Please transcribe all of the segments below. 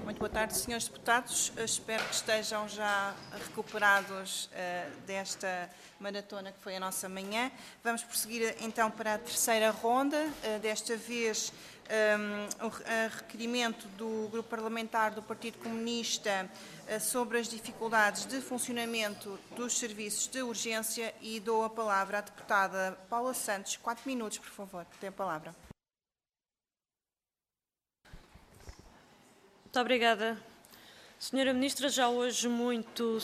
Muito boa tarde, senhores deputados. Espero que estejam já recuperados desta maratona que foi a nossa manhã. Vamos prosseguir então para a terceira ronda, desta vez a requerimento do Grupo Parlamentar do Partido Comunista sobre as dificuldades de funcionamento dos serviços de urgência, e dou a palavra à deputada Paula Santos. 4 minutos, por favor. Tem a palavra. Muito obrigada. Senhora Ministra, já hoje muito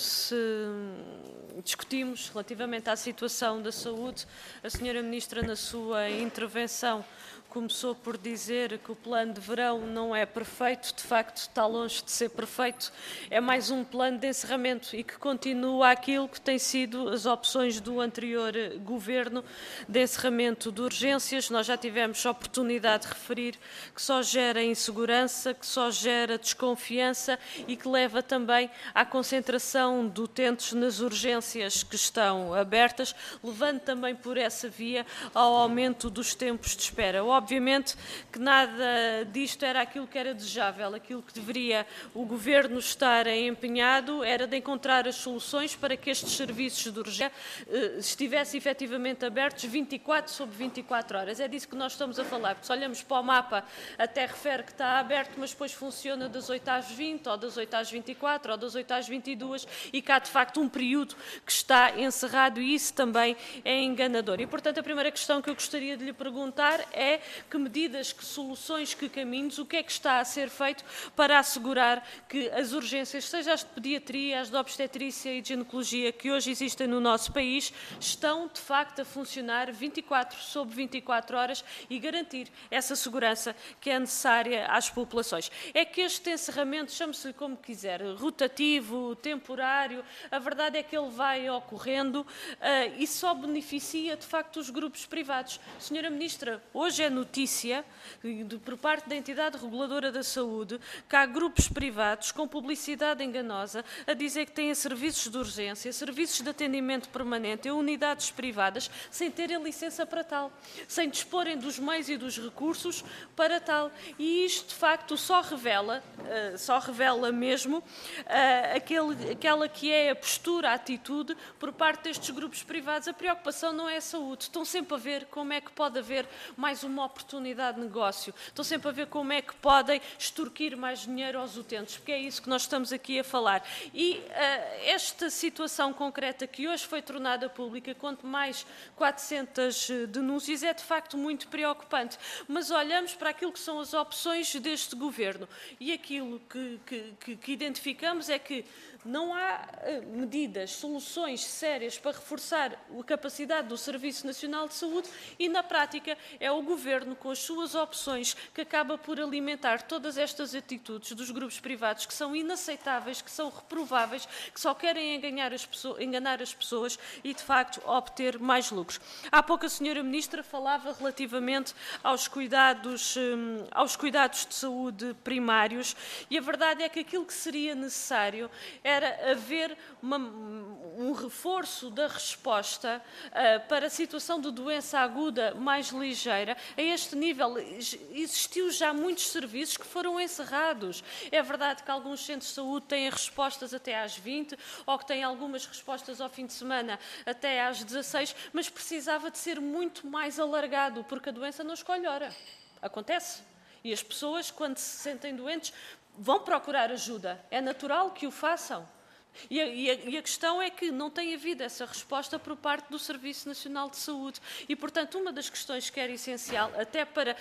discutimos relativamente à situação da saúde. A Senhora Ministra, na sua intervenção, começou por dizer que o plano de verão não é perfeito. De facto, está longe de ser perfeito. É mais um plano de encerramento e que continua aquilo que tem sido as opções do anterior governo de encerramento de urgências. Nós já tivemos a oportunidade de referir que só gera insegurança, que só gera desconfiança e que leva também à concentração de utentes nas urgências que estão abertas, levando também por essa via ao aumento dos tempos de espera. Obviamente que nada disto era aquilo que era desejável. Aquilo que deveria o Governo estar empenhado era de encontrar as soluções para que estes serviços de urgência estivessem efetivamente abertos 24 sobre 24 horas. É disso que nós estamos a falar, porque se olhamos para o mapa até refere que está aberto, mas depois funciona das 8 às 20, ou das 8 às 24, ou das 8 às 22, e que há de facto um período que está encerrado, e isso também é enganador. E, portanto, a primeira questão que eu gostaria de lhe perguntar é que medidas, que soluções, que caminhos, o que é que está a ser feito para assegurar que as urgências, seja as de pediatria, as de obstetrícia e de ginecologia que hoje existem no nosso país, estão de facto a funcionar 24 sobre 24 horas e garantir essa segurança que é necessária às populações. É que este encerramento, chame-se-lhe como quiser, rotativo, temporário, a verdade é que ele vai ocorrendo e só beneficia de facto os grupos privados. Senhora Ministra, hoje é notícia por parte da entidade reguladora da saúde que há grupos privados com publicidade enganosa a dizer que têm serviços de urgência, serviços de atendimento permanente e unidades privadas sem terem licença para tal, sem disporem dos meios e dos recursos para tal. E isto de facto só revela mesmo aquela que é a postura, a atitude por parte destes grupos privados. A preocupação não é a saúde. Estão sempre a ver como é que pode haver mais uma oportunidade de negócio. Estão sempre a ver como é que podem extorquir mais dinheiro aos utentes, porque é isso que nós estamos aqui a falar. E esta situação concreta que hoje foi tornada pública, quanto mais 400 denúncias, é de facto muito preocupante. Mas olhamos para aquilo que são as opções deste Governo e aquilo que identificamos é que não há medidas, soluções sérias para reforçar a capacidade do Serviço Nacional de Saúde e, na prática, é o Governo, com as suas opções, que acaba por alimentar todas estas atitudes dos grupos privados que são inaceitáveis, que são reprováveis, que só querem enganar as pessoas e, de facto, obter mais lucros. Há pouco a Senhora Ministra falava relativamente aos cuidados de saúde primários e a verdade é que aquilo que seria necessário era haver um reforço da resposta para a situação de doença aguda mais ligeira. A este nível, existiu já muitos serviços que foram encerrados. É verdade que alguns centros de saúde têm respostas até às 20, ou que têm algumas respostas ao fim de semana até às 16, mas precisava de ser muito mais alargado, porque a doença não escolhe hora. Acontece. E as pessoas, quando se sentem doentes, vão procurar ajuda. É natural que o façam. E a questão é que não tem havido essa resposta por parte do Serviço Nacional de Saúde. E, portanto, uma das questões que era essencial, até para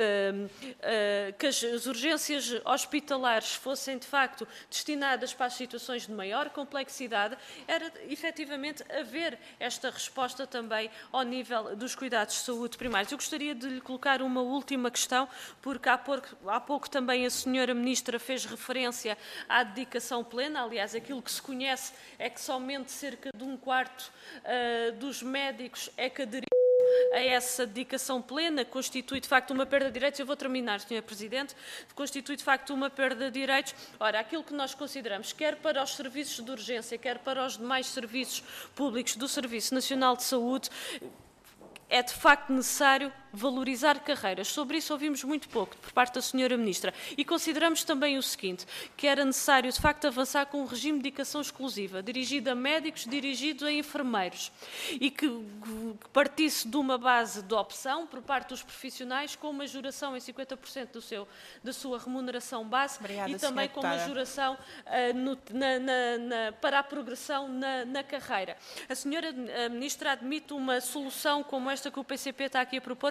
que as urgências hospitalares fossem, de facto, destinadas para as situações de maior complexidade, era, efetivamente, haver esta resposta também ao nível dos cuidados de saúde primários. Eu gostaria de lhe colocar uma última questão, porque há pouco também a Senhora Ministra fez referência à dedicação plena. Aliás, aquilo que se conhece é que somente cerca de 1/4 dos médicos é que aderiram a essa dedicação plena, constitui de facto uma perda de direitos. Eu vou terminar, Sr. Presidente. Constitui de facto uma perda de direitos. Ora, aquilo que nós consideramos, quer para os serviços de urgência, quer para os demais serviços públicos do Serviço Nacional de Saúde, é de facto necessário valorizar carreiras. Sobre isso ouvimos muito pouco por parte da Sra. Ministra. E consideramos também o seguinte, que era necessário de facto avançar com um regime de dedicação exclusiva, dirigido a médicos, dirigido a enfermeiros, e que partisse de uma base de opção por parte dos profissionais, com uma majoração em 50% da sua remuneração base. Obrigada, E também com uma majoração para a progressão na carreira. A Sra. Ministra admite uma solução como esta que o PCP está aqui a propor?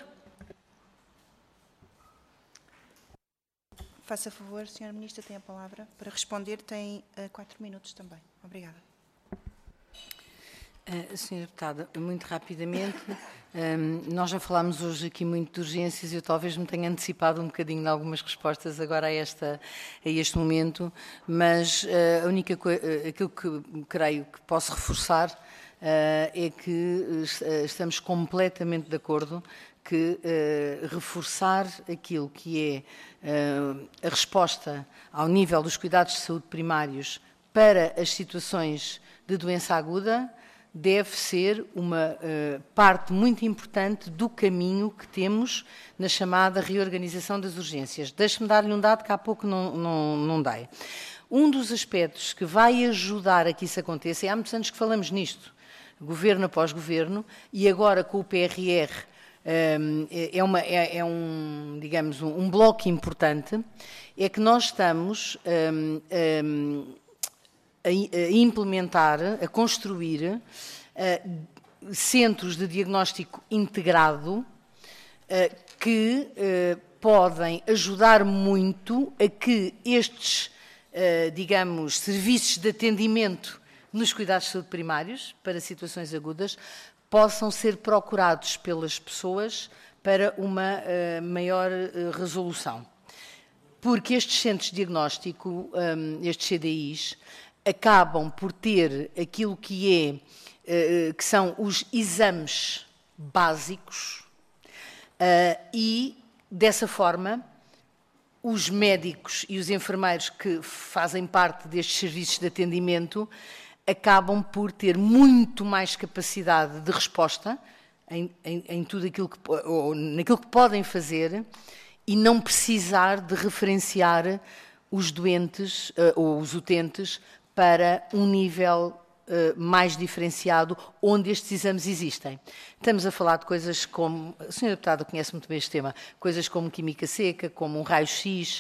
Faça favor, Sra. Ministra, tem a palavra para responder. Tem 4 minutos também. Obrigada. Sra. Deputada, muito rapidamente, nós já falámos hoje aqui muito de urgências e eu talvez me tenha antecipado um bocadinho de algumas respostas agora a este momento, mas aquilo que creio que posso reforçar é que estamos completamente de acordo que reforçar aquilo que é a resposta ao nível dos cuidados de saúde primários para as situações de doença aguda deve ser uma parte muito importante do caminho que temos na chamada reorganização das urgências. Deixe-me dar-lhe um dado que há pouco não dei. Um dos aspectos que vai ajudar a que isso aconteça, e há muitos anos que falamos nisto, governo após governo, e agora com o PRR digamos, um bloco importante, é que nós estamos a implementar, a construir centros de diagnóstico integrado que podem ajudar muito a que estes, digamos, serviços de atendimento nos cuidados de saúde primários para situações agudas possam ser procurados pelas pessoas para uma maior resolução. Porque estes centros de diagnóstico, estes CDIs, acabam por ter aquilo que são os exames básicos e, dessa forma, os médicos e os enfermeiros que fazem parte destes serviços de atendimento acabam por ter muito mais capacidade de resposta em tudo aquilo ou naquilo que podem fazer e não precisar de referenciar os doentes ou os utentes para um nível mais diferenciado onde estes exames existem. Estamos a falar de coisas como, a Sra. Deputada conhece muito bem este tema, coisas como química seca, como um raio-x,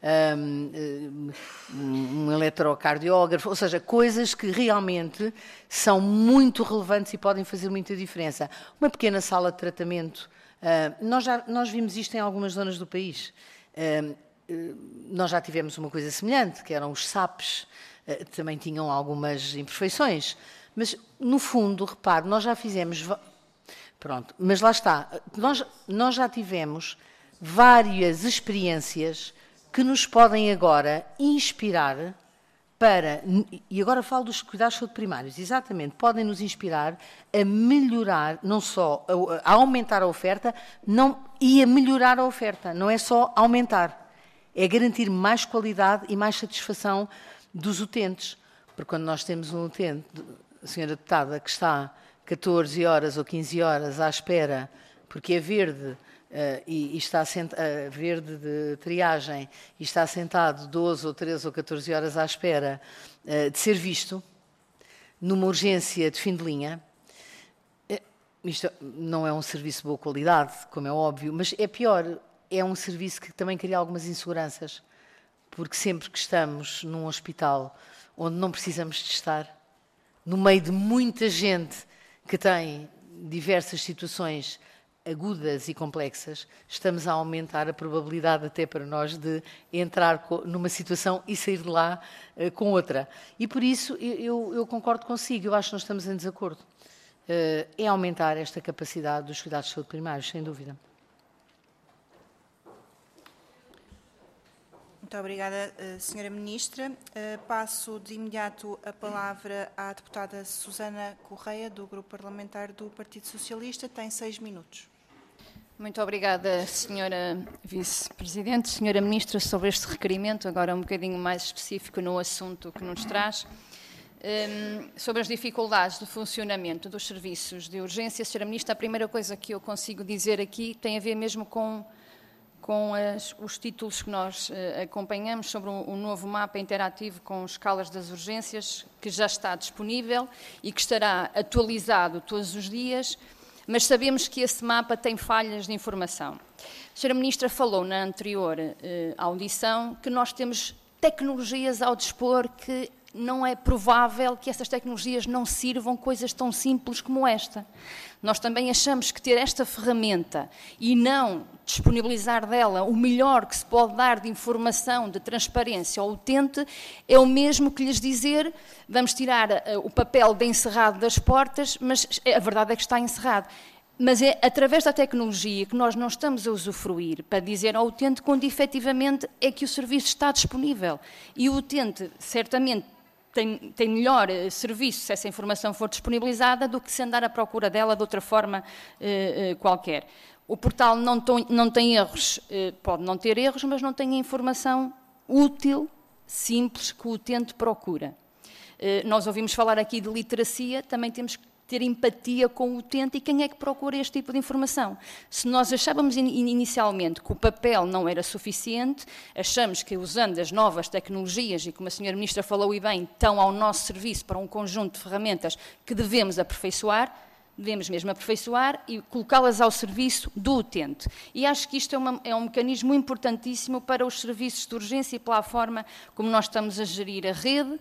um eletrocardiógrafo, ou seja, coisas que realmente são muito relevantes e podem fazer muita diferença. Uma pequena sala de tratamento, nós vimos isto em algumas zonas do país. Nós já tivemos uma coisa semelhante, que eram os SAPs, também tinham algumas imperfeições, mas no fundo, repare, nós já fizemos, pronto, mas lá está, nós já tivemos várias experiências que nos podem agora inspirar para, e agora falo dos cuidados de saúde primários, exatamente, podem nos inspirar a melhorar, não só a aumentar a oferta, e a melhorar a oferta, não é só aumentar, é garantir mais qualidade e mais satisfação dos utentes, porque quando nós temos um utente, a Sra. Deputada, que está 14 horas ou 15 horas à espera, porque é verde, e está verde de triagem, e está sentado 12 ou 13 ou 14 horas à espera de ser visto, numa urgência de fim de linha, isto não é um serviço de boa qualidade, como é óbvio, mas é pior, é um serviço que também cria algumas inseguranças, porque sempre que estamos num hospital onde não precisamos de estar, no meio de muita gente que tem diversas situações agudas e complexas, estamos a aumentar a probabilidade até para nós de entrar numa situação e sair de lá com outra. E por isso eu concordo consigo, eu acho que nós estamos em desacordo. É aumentar esta capacidade dos cuidados de saúde primários, sem dúvida. Muito obrigada, Sra. Ministra. Passo de imediato a palavra à deputada Susana Correia, do Grupo Parlamentar do Partido Socialista. Tem 6 minutos. Muito obrigada, Sra. Vice-Presidente. Sra. Ministra, sobre este requerimento, agora um bocadinho mais específico no assunto que nos traz. Sobre as dificuldades de funcionamento dos serviços de urgência, Sra. Ministra, a primeira coisa que eu consigo dizer aqui tem a ver mesmo com os títulos que nós acompanhamos sobre um novo mapa interativo com escalas das urgências, que já está disponível e que estará atualizado todos os dias, mas sabemos que esse mapa tem falhas de informação. A Sra. Ministra falou na anterior audição que nós temos tecnologias ao dispor que não é provável que essas tecnologias não sirvam coisas tão simples como esta. Nós também achamos que ter esta ferramenta e não disponibilizar dela o melhor que se pode dar de informação, de transparência ao utente, é o mesmo que lhes dizer, vamos tirar o papel de encerrado das portas, mas a verdade é que está encerrado. Mas é através da tecnologia que nós não estamos a usufruir para dizer ao utente quando efetivamente é que o serviço está disponível. E o utente, certamente, tem melhor serviço se essa informação for disponibilizada do que se andar à procura dela de outra forma qualquer. O portal não tem erros, pode não ter erros, mas não tem a informação útil, simples, que o utente procura. Nós ouvimos falar aqui de literacia, também temos que ter empatia com o utente e quem é que procura este tipo de informação. Se nós achávamos inicialmente que o papel não era suficiente, achamos que usando as novas tecnologias, e como a Sra. Ministra falou e bem, estão ao nosso serviço para um conjunto de ferramentas que devemos aperfeiçoar, devemos mesmo aperfeiçoar e colocá-las ao serviço do utente. E acho que isto é um mecanismo importantíssimo para os serviços de urgência e pela forma como nós estamos a gerir a rede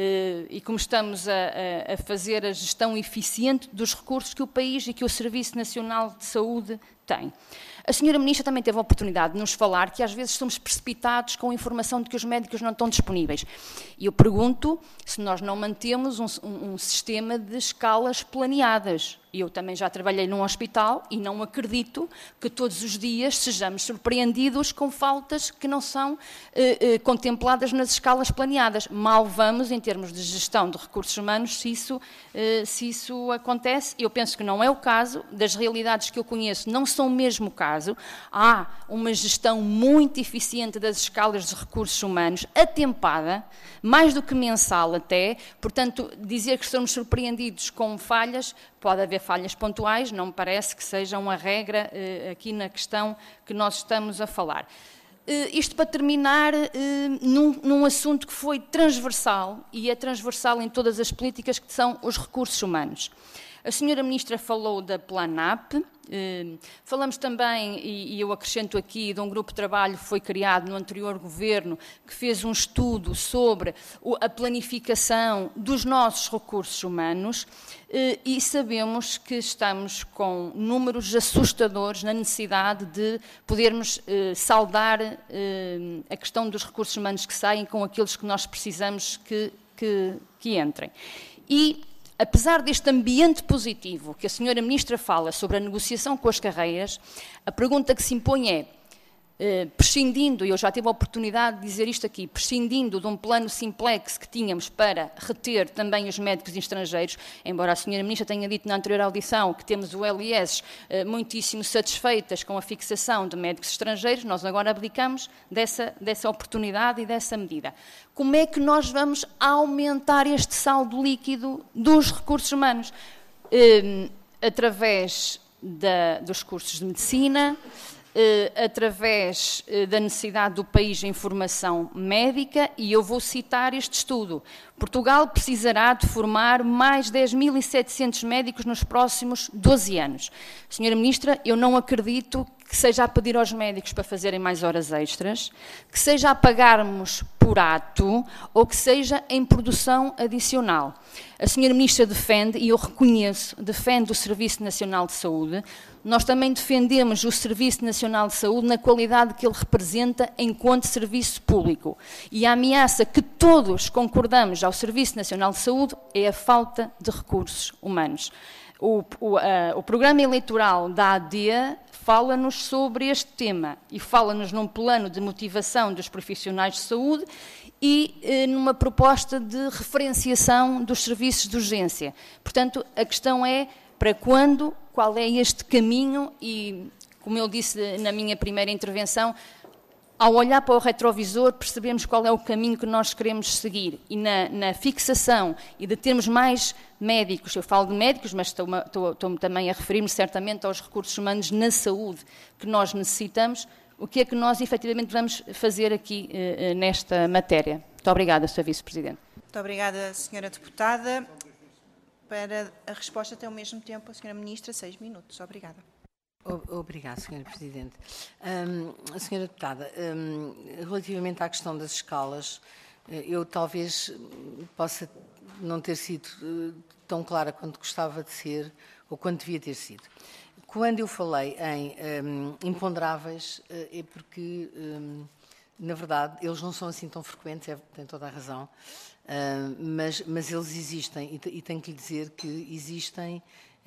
e como estamos a fazer a gestão eficiente dos recursos que o país e que o Serviço Nacional de Saúde tem. A Sra. Ministra também teve a oportunidade de nos falar que às vezes somos precipitados com a informação de que os médicos não estão disponíveis. E eu pergunto se nós não mantemos um sistema de escalas planeadas. Eu também já trabalhei num hospital e não acredito que todos os dias sejamos surpreendidos com faltas que não são contempladas nas escalas planeadas. Mal vamos em termos de gestão de recursos humanos se isso acontece. Eu penso que não é o caso, das realidades que eu conheço não são o mesmo caso. Há uma gestão muito eficiente das escalas de recursos humanos, atempada, mais do que mensal até, portanto, dizer que estamos surpreendidos com falhas, pode haver falhas pontuais, não me parece que seja uma regra aqui na questão que nós estamos a falar. Isto para terminar num assunto que foi transversal, e é transversal em todas as políticas, que são os recursos humanos. A Sra. Ministra falou da Planap, falamos também, e eu acrescento aqui, de um grupo de trabalho que foi criado no anterior governo, que fez um estudo sobre a planificação dos nossos recursos humanos, e sabemos que estamos com números assustadores na necessidade de podermos saldar a questão dos recursos humanos que saem com aqueles que nós precisamos que entrem. E apesar deste ambiente positivo que a Sra. Ministra fala sobre a negociação com as carreiras, a pergunta que se impõe é, prescindindo, e eu já tive a oportunidade de dizer isto aqui, prescindindo de um plano simplex que tínhamos para reter também os médicos estrangeiros, embora a Sra. Ministra tenha dito na anterior audição que temos o LIS muitíssimo satisfeitas com a fixação de médicos estrangeiros, nós agora abdicamos dessa oportunidade e dessa medida. Como é que nós vamos aumentar este saldo líquido dos recursos humanos? Através dos cursos de medicina, através da necessidade do país em formação médica, e eu vou citar este estudo. Portugal precisará de formar mais 10.700 médicos nos próximos 12 anos. Sra. Ministra, eu não acredito que seja a pedir aos médicos para fazerem mais horas extras, que seja a pagarmos por ato ou que seja em produção adicional. A Sra. Ministra defende, e eu reconheço, defende o Serviço Nacional de Saúde. Nós também defendemos o Serviço Nacional de Saúde na qualidade que ele representa enquanto serviço público. E a ameaça que todos concordamos ao Serviço Nacional de Saúde é a falta de recursos humanos. O programa eleitoral da AD fala-nos sobre este tema e fala-nos num plano de motivação dos profissionais de saúde e numa proposta de referenciação dos serviços de urgência. Portanto, a questão é para quando, qual é este caminho e, como eu disse na minha primeira intervenção, ao olhar para o retrovisor, percebemos qual é o caminho que nós queremos seguir. E na fixação e de termos mais médicos, eu falo de médicos, mas estou também a referir-me certamente aos recursos humanos na saúde que nós necessitamos, o que é que nós efetivamente vamos fazer aqui nesta matéria. Muito obrigada, Sra. Vice-Presidente. Muito obrigada, Sra. Deputada. Para a resposta tem ao mesmo tempo a Sra. Ministra, 6 minutos. Obrigada. Obrigada, Sra. Presidente. Sra. Deputada, relativamente à questão das escalas, eu talvez possa não ter sido tão clara quanto gostava de ser ou quanto devia ter sido. Quando eu falei em imponderáveis, é porque, na verdade, eles não são assim tão frequentes, tem toda a razão, mas eles existem e tenho que lhe dizer que existem,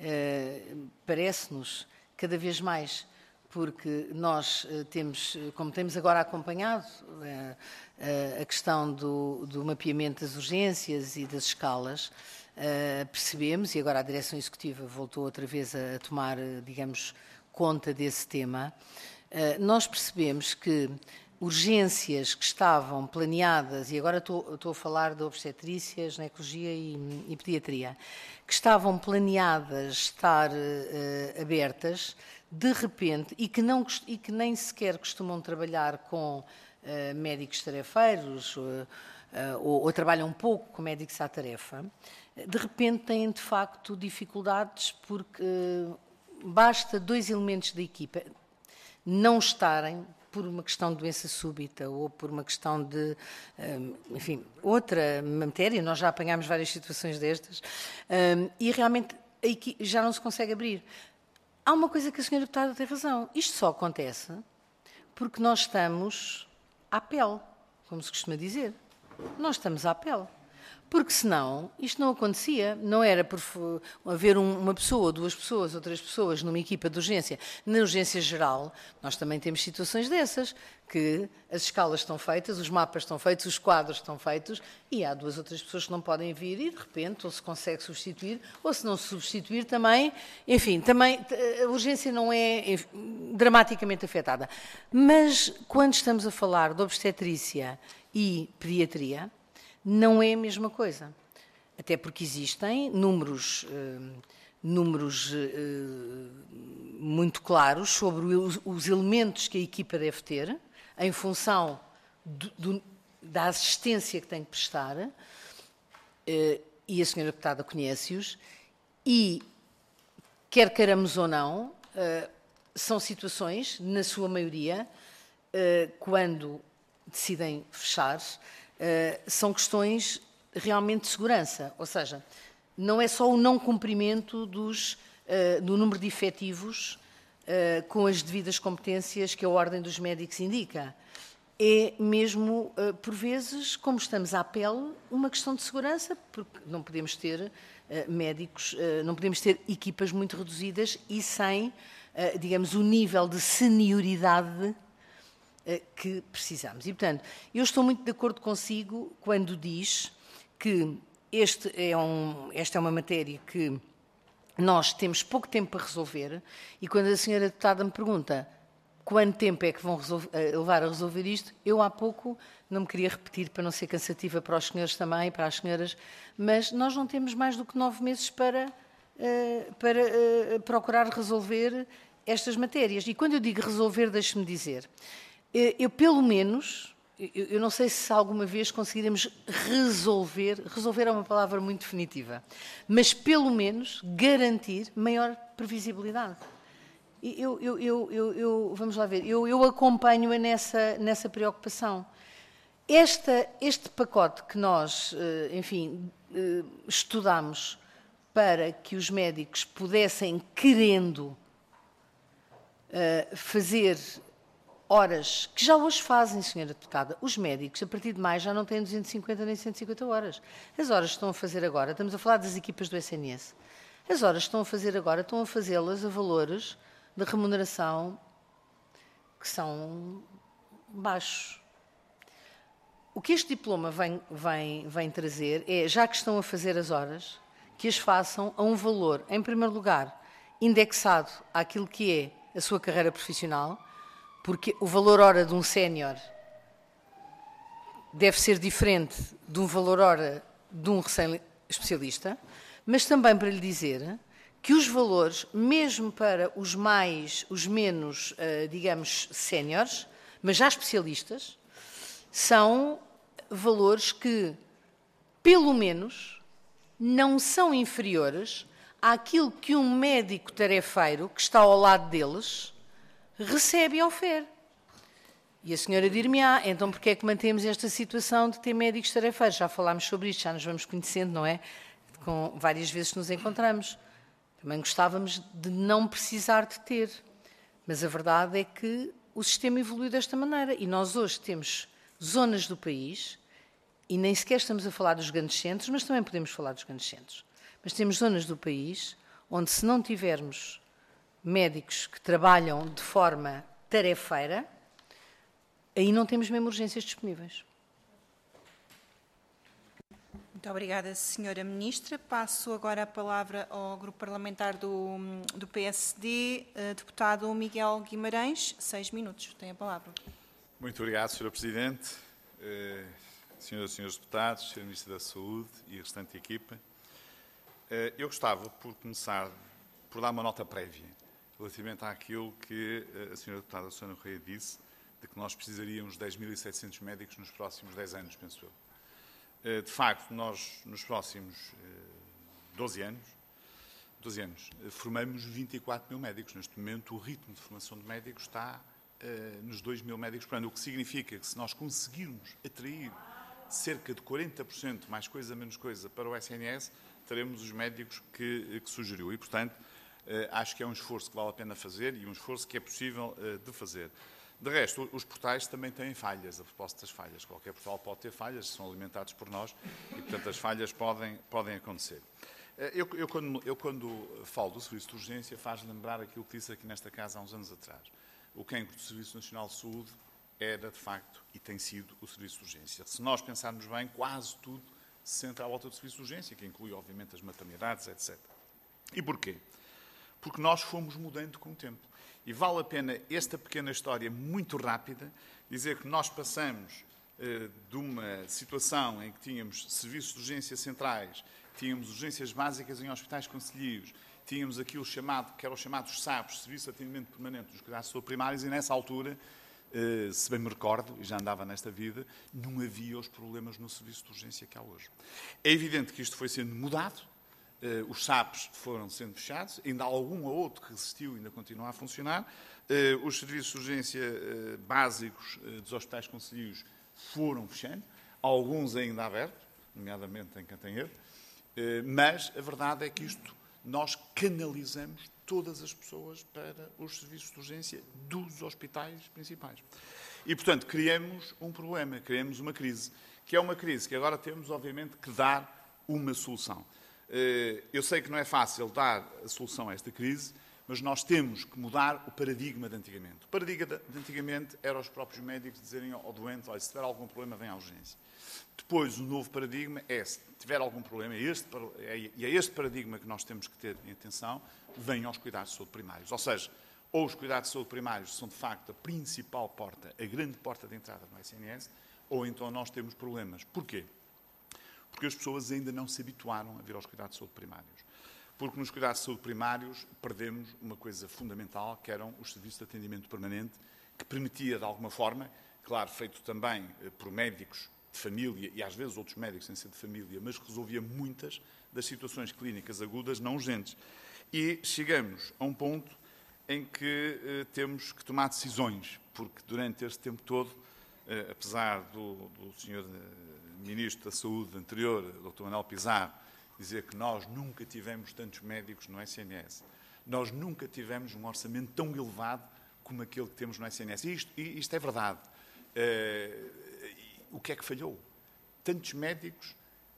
parece-nos, cada vez mais, porque nós temos, como temos agora acompanhado, a questão do mapeamento das urgências e das escalas, percebemos, e agora a Direção Executiva voltou outra vez a tomar, digamos, conta desse tema, nós percebemos que urgências que estavam planeadas, e agora estou a falar de obstetrícia, ginecologia e pediatria, que estavam planeadas estar abertas, de repente, e que nem sequer costumam trabalhar com médicos tarefeiros, ou trabalham um pouco com médicos à tarefa, de repente têm, de facto, dificuldades porque basta 2 elementos da equipa não estarem por uma questão de doença súbita ou por uma questão de, enfim, outra matéria, nós já apanhámos várias situações destas, e realmente a equipa já não se consegue abrir. Há uma coisa que a Sra. Deputada tem razão, isto só acontece porque nós estamos à pele, como se costuma dizer. Nós estamos à pele. Porque senão isto não acontecia, não era por haver uma pessoa, 2 pessoas ou 3 pessoas numa equipa de urgência. Na urgência geral, nós também temos situações dessas, que as escalas estão feitas, os mapas estão feitos, os quadros estão feitos e há 2 ou 3 pessoas que não podem vir e de repente ou se consegue substituir ou se não se substituir também, enfim, também a urgência não é dramaticamente afetada. Mas quando estamos a falar de obstetrícia e pediatria, não é a mesma coisa, até porque existem números muito claros sobre os elementos que a equipa deve ter em função da assistência que tem que prestar, e a Sra. Deputada conhece-os, e quer queiramos ou não, são situações, na sua maioria, quando decidem fechar, são questões realmente de segurança, ou seja, não é só o não cumprimento do número de efetivos com as devidas competências que a Ordem dos Médicos indica. É mesmo, por vezes, como estamos à pele, uma questão de segurança, porque não podemos ter médicos, não podemos ter equipas muito reduzidas e sem, digamos, o nível de senioridade que precisamos. E, portanto, eu estou muito de acordo consigo quando diz que esta é uma matéria que nós temos pouco tempo para resolver e quando a Sra. Deputada me pergunta quanto tempo é que vão levar a resolver isto, eu há pouco não me queria repetir para não ser cansativa para os senhores também, para as senhoras, mas nós não temos mais do que 9 meses para procurar resolver estas matérias. E quando eu digo resolver, deixe-me dizer, eu pelo menos, eu não sei se alguma vez conseguiremos resolver é uma palavra muito definitiva, mas pelo menos garantir maior previsibilidade. Vamos lá ver, eu acompanho-a nessa preocupação. Este pacote que nós, enfim, estudamos para que os médicos pudessem, querendo, fazer horas, que já hoje fazem, Sra. Deputada, os médicos, a partir de maio, já não têm 250 nem 150 horas. As horas que estão a fazer agora, estamos a falar das equipas do SNS, as horas que estão a fazer agora, estão a fazê-las a valores de remuneração que são baixos. O que este diploma vem trazer é, já que estão a fazer as horas, que as façam a um valor, em primeiro lugar, indexado àquilo que é a sua carreira profissional, porque o valor hora de um sénior deve ser diferente de um valor hora de um recém-especialista, mas também para lhe dizer que os valores, mesmo para os menos, digamos, séniores, mas já especialistas, são valores que, pelo menos, não são inferiores àquilo que um médico tarefeiro que está ao lado deles recebe e oferece. E a senhora dir-me-á, então porquê é que mantemos esta situação de ter médicos tarefeiros? Já falámos sobre isto, já nos vamos conhecendo, não é? Com várias vezes nos encontramos. Também gostávamos de não precisar de ter. Mas a verdade é que o sistema evoluiu desta maneira. E nós hoje temos zonas do país, e nem sequer estamos a falar dos grandes centros, mas também podemos falar dos grandes centros. Mas temos zonas do país onde, se não tivermos médicos que trabalham de forma tarefeira, aí não temos mesmo urgências disponíveis. Muito obrigada, Sra. Ministra. Passo agora a palavra ao Grupo Parlamentar do PSD, deputado Miguel Guimarães. 6 minutos. Tem a palavra. Muito obrigado, Sra. Presidente, Senhoras e Senhores Deputados, Sra. Ministra da Saúde e a restante equipa. Eu gostava, por começar, por dar uma nota prévia relativamente àquilo que a Sra. Deputada Susana Correia disse, de que nós precisaríamos de 10.700 médicos nos próximos 10 anos, penso eu. De facto, nós, nos próximos 12 anos, formamos 24.000 médicos. Neste momento, o ritmo de formação de médicos está nos 2.000 médicos por ano, o que significa que, se nós conseguirmos atrair cerca de 40%, mais coisa, menos coisa, para o SNS, teremos os médicos que sugeriu. E, portanto, acho que é um esforço que vale a pena fazer e um esforço que é possível de fazer. De resto, os portais também têm falhas, a propósito das falhas. Qualquer portal pode ter falhas, são alimentados por nós e, portanto, as falhas podem acontecer. Eu, quando falo do Serviço de Urgência, faz lembrar aquilo que disse aqui nesta casa há uns anos atrás. O cancro do Serviço Nacional de Saúde era, de facto, e tem sido o Serviço de Urgência. Se nós pensarmos bem, quase tudo se centra à volta do Serviço de Urgência, que inclui, obviamente, as maternidades, etc. E porquê? Porque nós fomos mudando com o tempo. E vale a pena esta pequena história muito rápida, dizer que nós passamos de uma situação em que tínhamos serviços de urgência centrais, tínhamos urgências básicas em hospitais concelhios, tínhamos aquilo que eram os chamados SAPs, Serviço de Atendimento Permanente dos Cuidados de Saúde Primários, e nessa altura, se bem me recordo, e já andava nesta vida, não havia os problemas no serviço de urgência que há hoje. É evidente que isto foi sendo mudado. Os SAPs foram sendo fechados, ainda há algum ou outro que resistiu e ainda continua a funcionar. Os serviços de urgência básicos dos hospitais concelhios foram fechando, alguns ainda abertos, nomeadamente em Cantanhede, mas a verdade é que isto nós canalizamos todas as pessoas para os serviços de urgência dos hospitais principais. E, portanto, criamos um problema, criamos uma crise, que é uma crise que agora temos, obviamente, que dar uma solução. Eu sei que não é fácil dar a solução a esta crise, mas nós temos que mudar o paradigma de antigamente. O paradigma de antigamente era os próprios médicos dizerem ao doente: olha, se tiver algum problema, vem à urgência. Depois, o novo paradigma é, se tiver algum problema, e é este paradigma que nós temos que ter em atenção, vem aos cuidados de saúde primários. Ou seja, ou os cuidados de saúde primários são, de facto, a principal porta, a grande porta de entrada no SNS, ou então nós temos problemas. Porquê? Porque as pessoas ainda não se habituaram a vir aos cuidados de saúde primários. Porque nos cuidados de saúde primários perdemos uma coisa fundamental, que eram os serviços de atendimento permanente, que permitia, de alguma forma, claro, feito também por médicos de família, e às vezes outros médicos sem ser de família, mas resolvia muitas das situações clínicas agudas não urgentes. E chegamos a um ponto em que temos que tomar decisões, porque durante este tempo todo, apesar do Sr. Ministro da Saúde anterior, Dr. Manuel Pizarro, dizer que nós nunca tivemos tantos médicos no SNS, nós nunca tivemos um orçamento tão elevado como aquele que temos no SNS. E isto é verdade. O que é que falhou? Tantos médicos,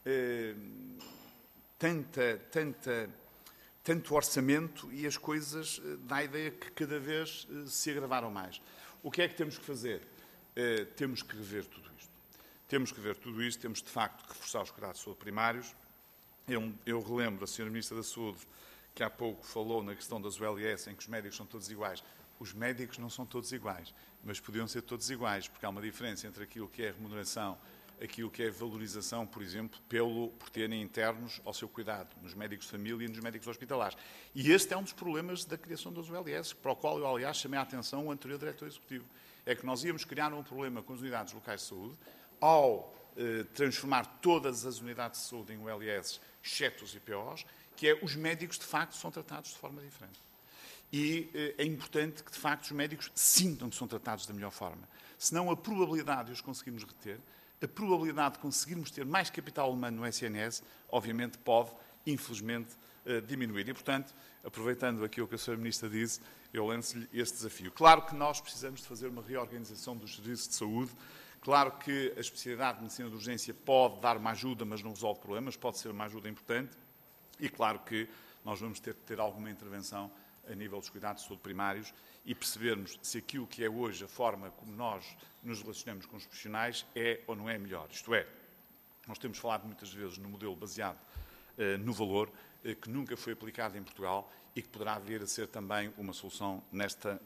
tanto orçamento, e as coisas dá a ideia que cada vez se agravaram mais. O que é que temos que fazer? Temos que rever tudo isto. Temos que rever tudo isto, temos de facto que reforçar os cuidados de saúde primários. Eu relembro a Sra. Ministra da Saúde, que há pouco falou na questão das ULS, em que os médicos são todos iguais. os médicos não são todos iguais, mas podiam ser todos iguais, porque há uma diferença entre aquilo que é remuneração, aquilo que é valorização, por exemplo, por terem internos ao seu cuidado, nos médicos de família e nos médicos hospitalares. E este é um dos problemas da criação das ULS, para o qual eu, aliás, chamei a atenção o anterior diretor executivo. É que nós íamos criar um problema com as unidades locais de saúde, ao transformar todas as unidades de saúde em ULS, exceto os IPOs, que é os médicos, de facto, são tratados de forma diferente. E é importante que, de facto, os médicos sintam que são tratados da melhor forma. Senão, a probabilidade de os conseguirmos reter, a probabilidade de conseguirmos ter mais capital humano no SNS, obviamente, pode, infelizmente, diminuir. E, portanto, aproveitando aquilo que a Sra. Ministra disse, eu lanço-lhe este desafio. Claro que nós precisamos de fazer uma reorganização dos serviços de saúde. Claro que a especialidade de medicina de urgência pode dar uma ajuda, mas não resolve problemas, pode ser uma ajuda importante. E claro que nós vamos ter que ter alguma intervenção a nível dos cuidados de saúde primários e percebermos se aquilo que é hoje a forma como nós nos relacionamos com os profissionais é ou não é melhor. Isto é, nós temos falado muitas vezes no modelo baseado no valor, que nunca foi aplicado em Portugal e que poderá vir a ser também uma solução nesta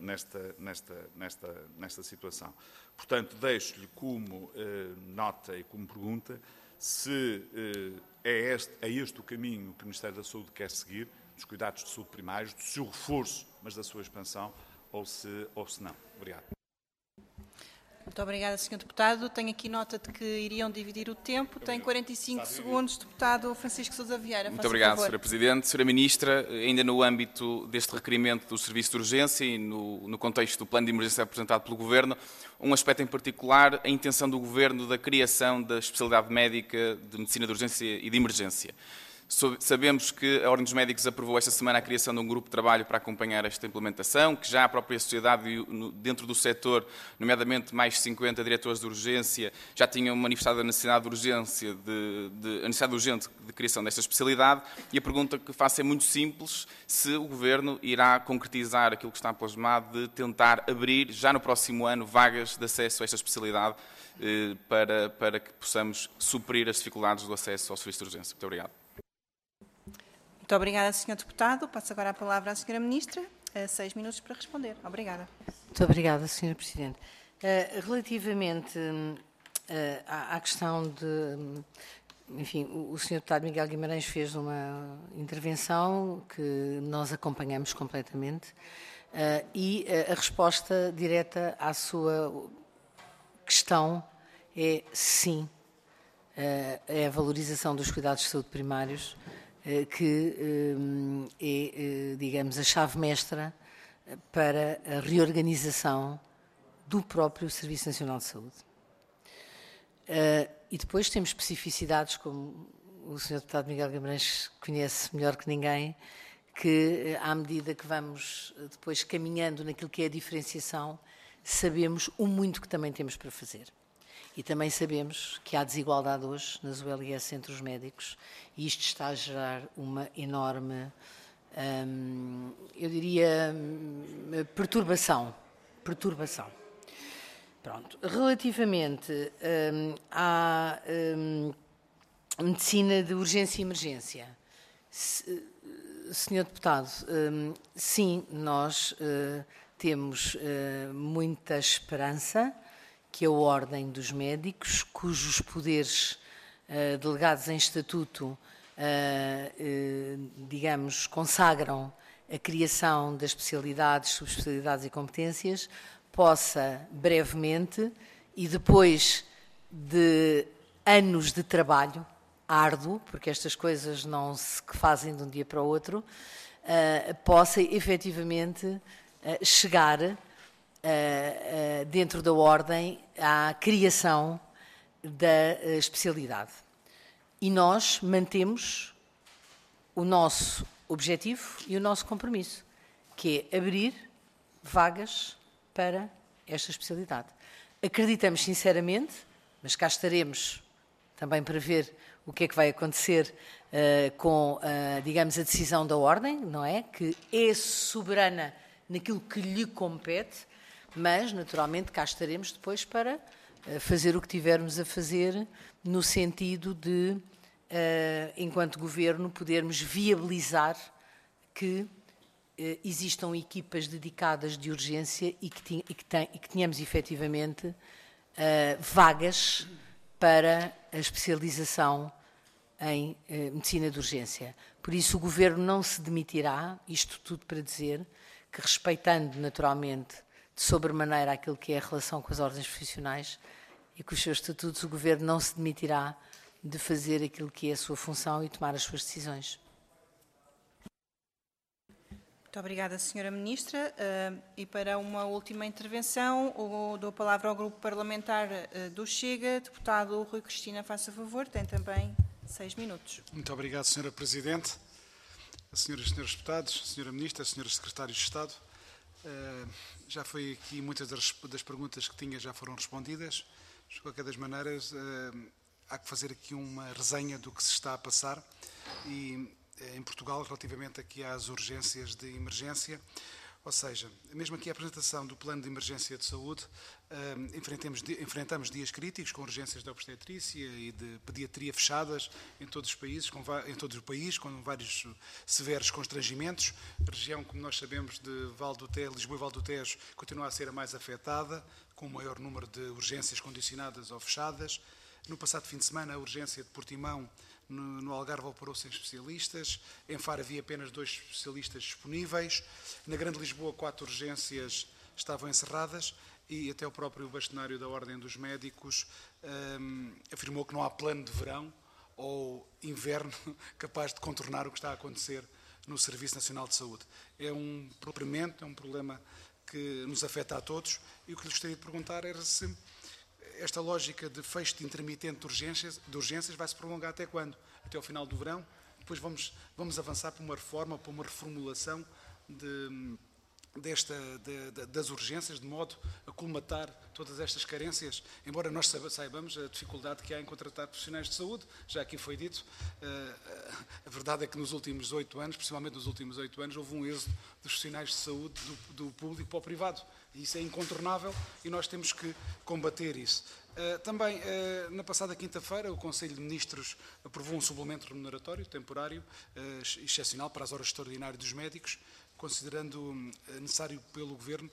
situação. Portanto, deixo-lhe como nota e como pergunta se é este o caminho que o Ministério da Saúde quer seguir, dos cuidados de saúde primários, do seu reforço, mas da sua expansão, ou se não. Obrigado. Muito obrigada, Sr. Deputado. Tenho aqui nota de que iriam dividir o tempo. Tem 45 segundos, Deputado Francisco Sousa Vieira. Muito obrigado, Sra. Presidente. Sra. Ministra, ainda no âmbito deste requerimento do Serviço de Urgência e no contexto do plano de emergência apresentado pelo Governo, um aspecto em particular, a intenção do Governo da criação da especialidade médica de Medicina de Urgência e de Emergência. Sabemos que a Ordem dos Médicos aprovou esta semana a criação de um grupo de trabalho para acompanhar esta implementação, que já a própria sociedade, dentro do setor, nomeadamente mais de 50 diretores de urgência, já tinham manifestado a necessidade de urgência, a necessidade urgente de criação desta especialidade. E a pergunta que faço é muito simples: se o Governo irá concretizar aquilo que está plasmado de tentar abrir, já no próximo ano, vagas de acesso a esta especialidade para que possamos suprir as dificuldades do acesso ao serviço de urgência. Muito obrigado. Muito obrigada, Sr. Deputado. Passo agora a palavra à Sra. Ministra. 6 minutos para responder. Obrigada. Muito obrigada, Sra. Presidente. Relativamente à questão de... Enfim, o Sr. Deputado Miguel Guimarães fez uma intervenção que nós acompanhamos completamente e a resposta direta à sua questão é sim. É a valorização dos cuidados de saúde primários que é, digamos, a chave mestra para a reorganização do próprio Serviço Nacional de Saúde. E depois temos especificidades, como o Sr. Deputado Miguel Guimarães conhece melhor que ninguém, que à medida que vamos depois caminhando naquilo que é a diferenciação, sabemos o muito que também temos para fazer. E também sabemos que há desigualdade hoje nas ULS entre os médicos e isto está a gerar uma enorme, eu diria, perturbação. Pronto. Relativamente à medicina de urgência e emergência, Sr. Deputado, sim, nós temos muita esperança que a Ordem dos Médicos, cujos poderes delegados em estatuto, digamos, consagram a criação das especialidades, subespecialidades e competências, possa brevemente e depois de anos de trabalho árduo, porque estas coisas não se fazem de um dia para o outro, possa efetivamente chegar dentro da Ordem à criação da especialidade. E nós mantemos o nosso objetivo e o nosso compromisso, que é abrir vagas para esta especialidade. Acreditamos sinceramente, mas cá estaremos também para ver o que é que vai acontecer com, digamos, a decisão da Ordem, não é? Que é soberana naquilo que lhe compete, mas, naturalmente, cá estaremos depois para fazer o que tivermos a fazer no sentido de, enquanto Governo, podermos viabilizar que existam equipas dedicadas de urgência e que tenhamos efetivamente vagas para a especialização em medicina de urgência. Por isso o Governo não se demitirá, isto tudo para dizer que, respeitando naturalmente de sobremaneira aquilo que é a relação com as ordens profissionais e com os seus estatutos, o Governo não se demitirá de fazer aquilo que é a sua função e tomar as suas decisões. Muito obrigada, Sra. Ministra. E para uma última intervenção, dou a palavra ao Grupo Parlamentar do Chega. Deputado Rui Cristina, faça favor, tem também 6 minutos. Muito obrigado, Sra. Presidente. Senhoras e senhores deputados, Sra. Ministra, Srs. Secretários de Estado, já foi aqui, muitas das perguntas que tinha já foram respondidas. De qualquer das maneiras, há que fazer aqui uma resenha do que se está a passar em Portugal relativamente aqui às urgências de emergência. Ou seja, mesmo aqui a apresentação do Plano de Emergência de Saúde, enfrentamos dias críticos com urgências de obstetrícia e de pediatria fechadas em todos os países, em todo o país, com vários severos constrangimentos. A região, como nós sabemos, de Lisboa e Val do Tejo, continua a ser a mais afetada, com o maior número de urgências condicionadas ou fechadas. No passado fim de semana, a urgência de Portimão, no Algarve, operou sem especialistas. Em Faro havia apenas 2 especialistas disponíveis. Na Grande Lisboa, 4 urgências estavam encerradas e até o próprio bastonário da Ordem dos Médicos afirmou que não há plano de verão ou inverno capaz de contornar o que está a acontecer no Serviço Nacional de Saúde. É um problema que nos afeta a todos, e o que lhe gostaria de perguntar era se esta lógica de fecho de intermitente de urgências vai se prolongar até quando? Até ao final do verão? Depois vamos avançar para uma reforma, para uma reformulação das urgências, de modo a colmatar todas estas carências, embora nós saibamos a dificuldade que há em contratar profissionais de saúde, já aqui foi dito. A verdade é que nos últimos 8 anos, principalmente nos últimos 8 anos, houve um êxodo dos profissionais de saúde do público para o privado. E isso é incontornável e nós temos que combater isso. Também, na passada quinta-feira, o Conselho de Ministros aprovou um suplemento remuneratório temporário, excepcional para as horas extraordinárias dos médicos, considerado necessário pelo Governo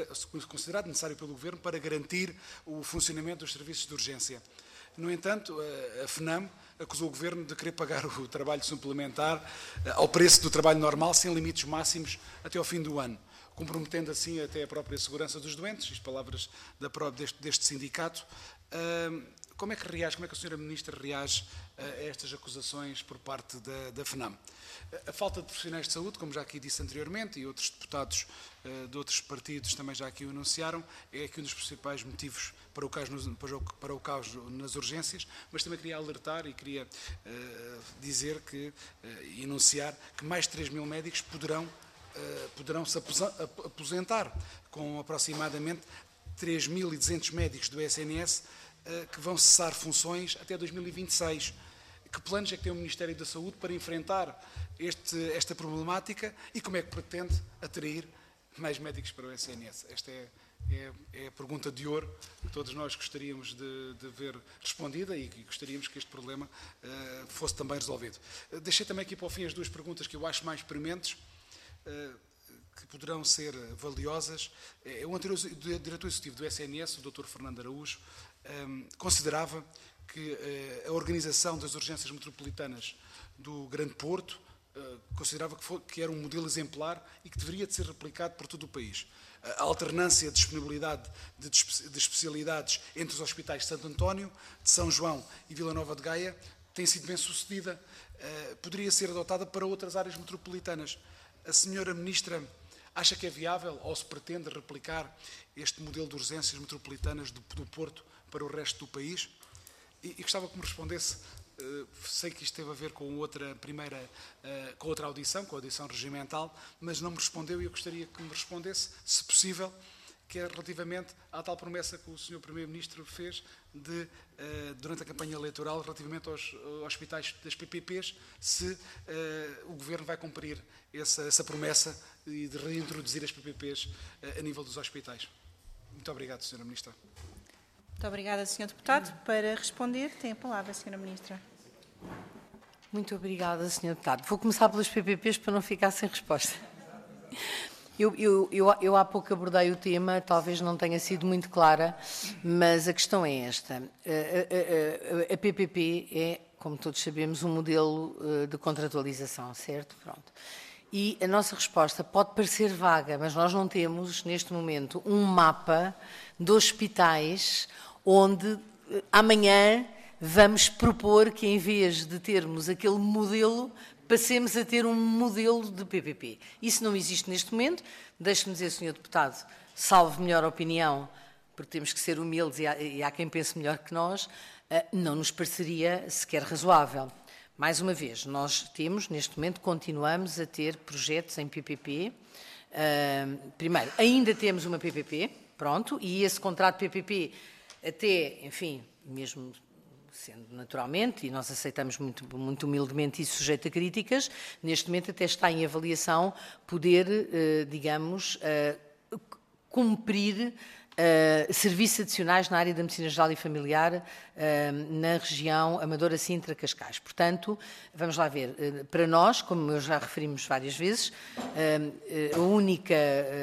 para garantir o funcionamento dos serviços de urgência. No entanto, a FNAM acusou o Governo de querer pagar o trabalho suplementar ao preço do trabalho normal, sem limites máximos, até ao fim do ano, comprometendo assim até a própria segurança dos doentes, as palavras deste sindicato. Como é que a Sra. Ministra reage a estas acusações por parte da FNAM? A falta de profissionais de saúde, como já aqui disse anteriormente, e outros deputados de outros partidos também já aqui o anunciaram, é aqui um dos principais motivos para o caos nas urgências, mas também queria alertar e queria dizer e anunciar que mais de 3.000 médicos poderão se aposentar, com aproximadamente 3.200 médicos do SNS que vão cessar funções até 2026. Que planos é que tem o Ministério da Saúde para enfrentar esta problemática e como é que pretende atrair mais médicos para o SNS? Esta é a pergunta de ouro que todos nós gostaríamos de ver respondida e que gostaríamos que este problema fosse também resolvido. Deixei também aqui para o fim as 2 perguntas que eu acho mais prementes, que poderão ser valiosas. O anterior diretor executivo do SNS, o Dr. Fernando Araújo, considerava que a organização das urgências metropolitanas do Grande Porto considerava que era um modelo exemplar e que deveria de ser replicado por todo o país. A alternância de disponibilidade de especialidades entre os hospitais de Santo António, de São João e Vila Nova de Gaia tem sido bem sucedida. Poderia ser adotada para outras áreas metropolitanas. A Sra. Ministra acha que é viável ou se pretende replicar este modelo de urgências metropolitanas do Porto para o resto do país? E gostava que me respondesse, sei que isto teve a ver com outra audição, com a audição regimental, mas não me respondeu e eu gostaria que me respondesse, se possível, que é relativamente à tal promessa que o Sr. Primeiro-Ministro fez durante a campanha eleitoral relativamente aos hospitais das PPPs, se o Governo vai cumprir essa promessa e de reintroduzir as PPPs a nível dos hospitais. Muito obrigado, Sra. Ministra. Muito obrigada, Sr. Deputado. Para responder, tem a palavra a Sra. Ministra. Muito obrigada, Sr. Deputado. Vou começar pelas PPPs para não ficar sem resposta. Eu há pouco abordei o tema, talvez não tenha sido muito clara, mas a questão é esta. A PPP é, como todos sabemos, um modelo de contratualização, certo? Pronto. E a nossa resposta pode parecer vaga, mas nós não temos, neste momento, um mapa de hospitais onde amanhã vamos propor que, em vez de termos aquele modelo, passemos a ter um modelo de PPP. Isso não existe neste momento. Deixe-me dizer, Sr. Deputado, salve melhor opinião, porque temos que ser humildes e há quem pense melhor que nós, não nos pareceria sequer razoável. Mais uma vez, nós temos, neste momento, continuamos a ter projetos em PPP. Primeiro, ainda temos uma PPP, pronto, e esse contrato PPP até, enfim, mesmo sendo naturalmente, e nós aceitamos muito humildemente isso sujeito a críticas, neste momento até está em avaliação poder, digamos, cumprir serviços adicionais na área da medicina geral e familiar na região Amadora, Sintra, Cascais. Portanto, vamos lá ver, para nós, como eu já referimos várias vezes, a única,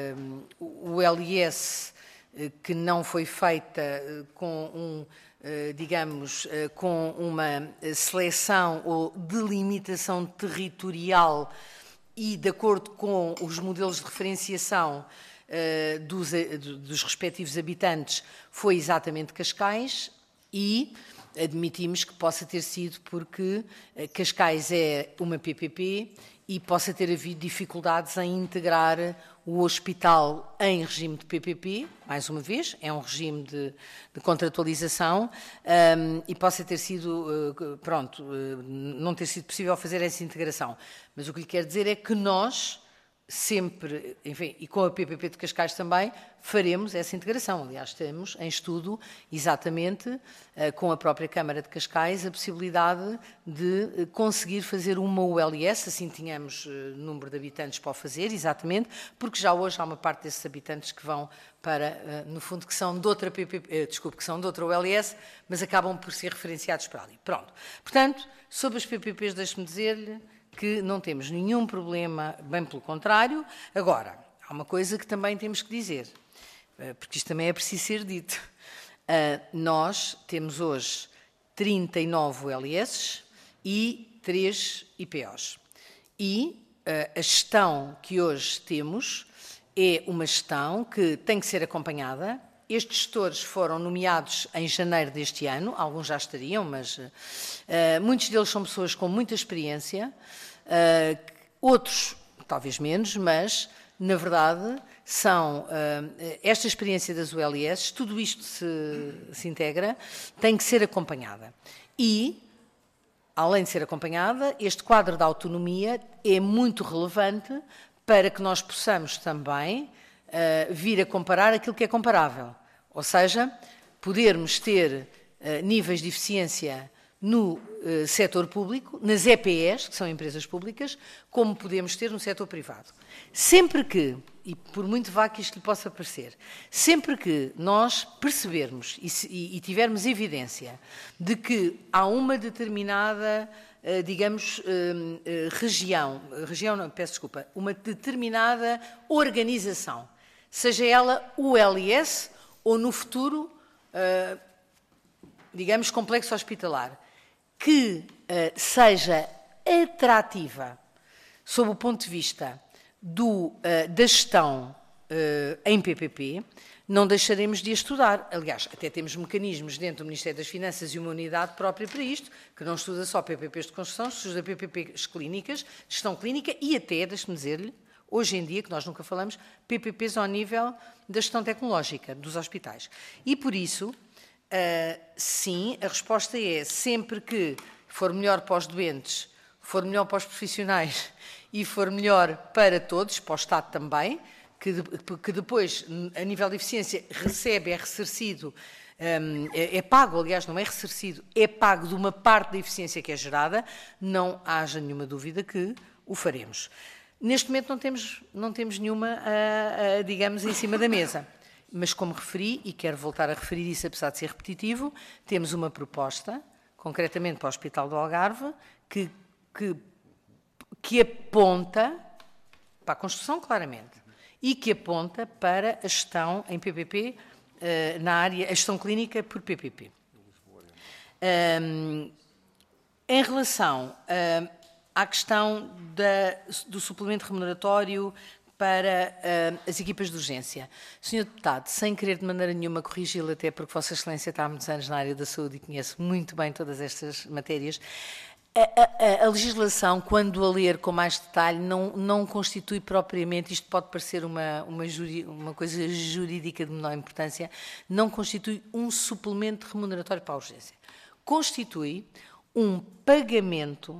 o LIS que não foi feita com digamos, com uma seleção ou delimitação territorial e de acordo com os modelos de referenciação dos respectivos habitantes, foi exatamente Cascais e admitimos que possa ter sido porque Cascais é uma PPP e possa ter havido dificuldades em integrar o hospital em regime de PPP, mais uma vez, é um regime de contratualização, e possa ter sido, pronto, não ter sido possível fazer essa integração. Mas o que lhe quero dizer é que nós sempre, enfim, e com a PPP de Cascais também, faremos essa integração. Aliás, temos em estudo, exatamente, com a própria Câmara de Cascais, a possibilidade de conseguir fazer uma ULS, assim tínhamos número de habitantes para o fazer, exatamente, porque já hoje há uma parte desses habitantes que vão para, no fundo, que são de outra PPP, que são de outra ULS, mas acabam por ser referenciados para ali. Pronto. Portanto, sobre as PPPs, deixe-me dizer-lhe que não temos nenhum problema, bem pelo contrário. Agora, há uma coisa que também temos que dizer, porque isto também é preciso ser dito. Nós temos hoje 39 ULS e 3 IPOs. E a gestão que hoje temos é uma gestão que tem que ser acompanhada. Estes gestores foram nomeados em janeiro deste ano, alguns já estariam, mas muitos deles são pessoas com muita experiência, outros talvez menos, mas na verdade são esta experiência das ULS, tudo isto se integra, tem que ser acompanhada. E, além de ser acompanhada, este quadro da autonomia é muito relevante para que nós possamos também vir a comparar aquilo que é comparável. Ou seja, podermos ter níveis de eficiência no setor público, nas EPEs, que são empresas públicas, como podemos ter no setor privado. Sempre que, e por muito vago que isto lhe possa parecer, sempre que nós percebermos e tivermos evidência de que há uma determinada, digamos, uma determinada organização, seja ela o LIS ou no futuro, digamos, complexo hospitalar, que seja atrativa sob o ponto de vista da gestão em PPP, não deixaremos de a estudar. Aliás, até temos mecanismos dentro do Ministério das Finanças e uma unidade própria para isto, que não estuda só PPPs de construção, estuda PPPs clínicas, gestão clínica e até, deixe-me dizer-lhe, hoje em dia, que nós nunca falamos, PPPs ao nível da gestão tecnológica dos hospitais. E por isso, sim, a resposta é sempre que for melhor para os doentes, for melhor para os profissionais e for melhor para todos, para o Estado também, que depois, a nível de eficiência, recebe, é ressarcido, é pago, aliás, não é ressarcido, é pago de uma parte da eficiência que é gerada, não haja nenhuma dúvida que o faremos. Neste momento não temos nenhuma, digamos, em cima da mesa. Mas, como referi, e quero voltar a referir isso, apesar de ser repetitivo, temos uma proposta, concretamente para o Hospital do Algarve, que aponta para a construção, claramente, e que aponta para a gestão em PPP, na área, a gestão clínica por PPP. Em relação à questão do suplemento remuneratório para as equipas de urgência. Sr. Deputado, sem querer de maneira nenhuma corrigi-lo, até porque Vossa Excelência está há muitos anos na área da saúde e conhece muito bem todas estas matérias, a legislação, quando a ler com mais detalhe, não constitui propriamente, isto pode parecer uma coisa jurídica de menor importância, não constitui um suplemento remuneratório para a urgência. Constitui um pagamento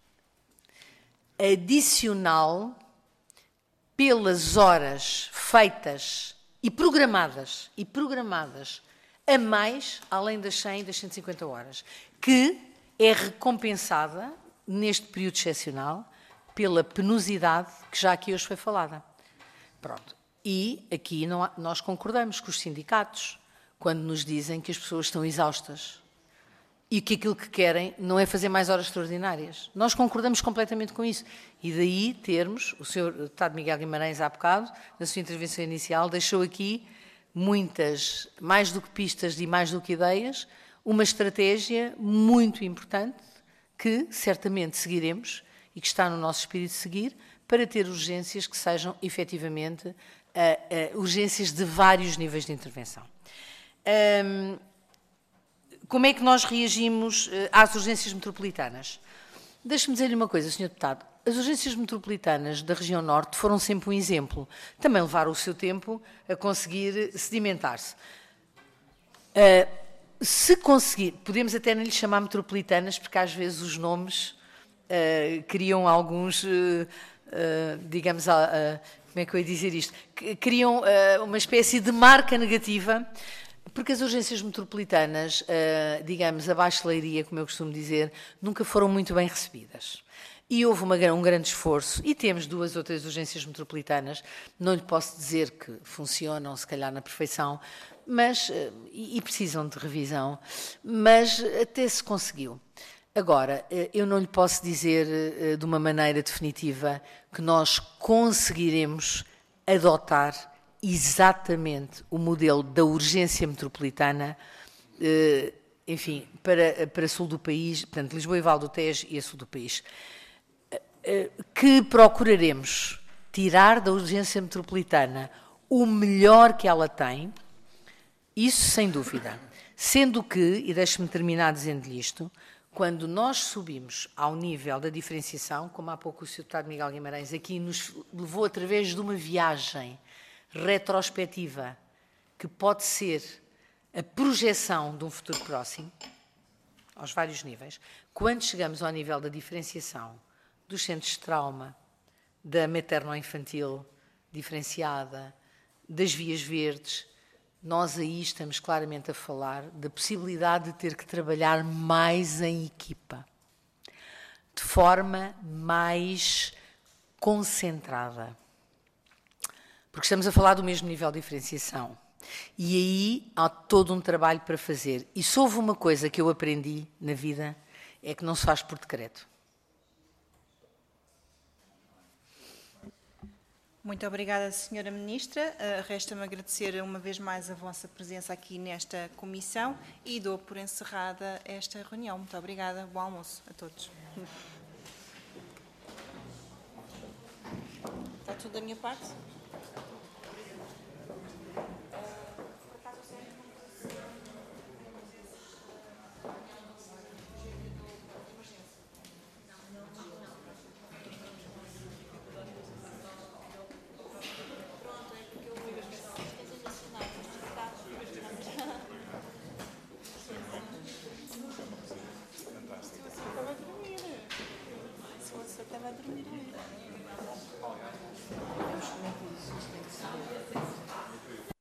adicional pelas horas feitas e programadas a mais, além das 100 e das 150 horas, que é recompensada, neste período excepcional, pela penosidade que já aqui hoje foi falada. Pronto. E aqui nós concordamos com os sindicatos, quando nos dizem que as pessoas estão exaustas e que aquilo que querem não é fazer mais horas extraordinárias. Nós concordamos completamente com isso. E daí termos, o Sr. Deputado Miguel Guimarães, há bocado, na sua intervenção inicial, deixou aqui muitas, mais do que pistas e mais do que ideias, uma estratégia muito importante que certamente seguiremos e que está no nosso espírito de seguir para ter urgências que sejam efetivamente urgências de vários níveis de intervenção. Como é que nós reagimos às urgências metropolitanas? Deixe-me dizer-lhe uma coisa, Sr. Deputado. As urgências metropolitanas da região norte foram sempre um exemplo. Também levaram o seu tempo a conseguir sedimentar-se. Se conseguir, podemos até não lhe chamar metropolitanas, porque às vezes os nomes criam alguns, digamos, como é que eu ia dizer isto? Criam uma espécie de marca negativa, porque as urgências metropolitanas, digamos, a baixa-leiria, como eu costumo dizer, nunca foram muito bem recebidas. E houve um grande esforço, e temos 2 ou 3 urgências metropolitanas, não lhe posso dizer que funcionam, se calhar, na perfeição, mas, e precisam de revisão, mas até se conseguiu. Agora, eu não lhe posso dizer de uma maneira definitiva que nós conseguiremos adotar exatamente o modelo da urgência metropolitana, enfim, para sul do país, portanto, Lisboa e Val do Tejo e a sul do país, que procuraremos tirar da urgência metropolitana o melhor que ela tem, isso sem dúvida. Sendo que, e deixe-me terminar dizendo-lhe isto, quando nós subimos ao nível da diferenciação, como há pouco o Sr. Deputado Miguel Guimarães aqui nos levou através de uma viagem retrospectiva, que pode ser a projeção de um futuro próximo, aos vários níveis, quando chegamos ao nível da diferenciação dos centros de trauma, da materno-infantil diferenciada, das vias verdes, nós aí estamos claramente a falar da possibilidade de ter que trabalhar mais em equipa, de forma mais concentrada. Porque estamos a falar do mesmo nível de diferenciação. E aí há todo um trabalho para fazer. E se houve uma coisa que eu aprendi na vida, é que não se faz por decreto. Muito obrigada, Sra. Ministra. Resta-me agradecer uma vez mais a vossa presença aqui nesta comissão e dou por encerrada esta reunião. Muito obrigada. Bom almoço a todos. Está tudo da minha parte? Estava a dormir.